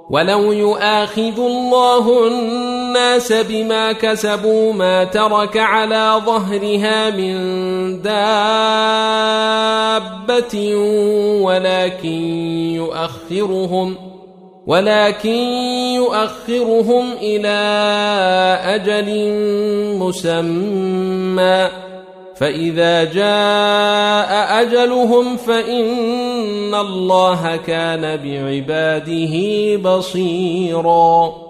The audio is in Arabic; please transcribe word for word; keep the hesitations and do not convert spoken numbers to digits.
ولو يؤاخذ الله الناس بما كسبوا ما ترك على ظهرها من دابة ولكن يؤخرهم ولكن يؤخرهم إلى أجل مسمى فإذا جاء أجلهم فإن الله كان بعباده بصيراً.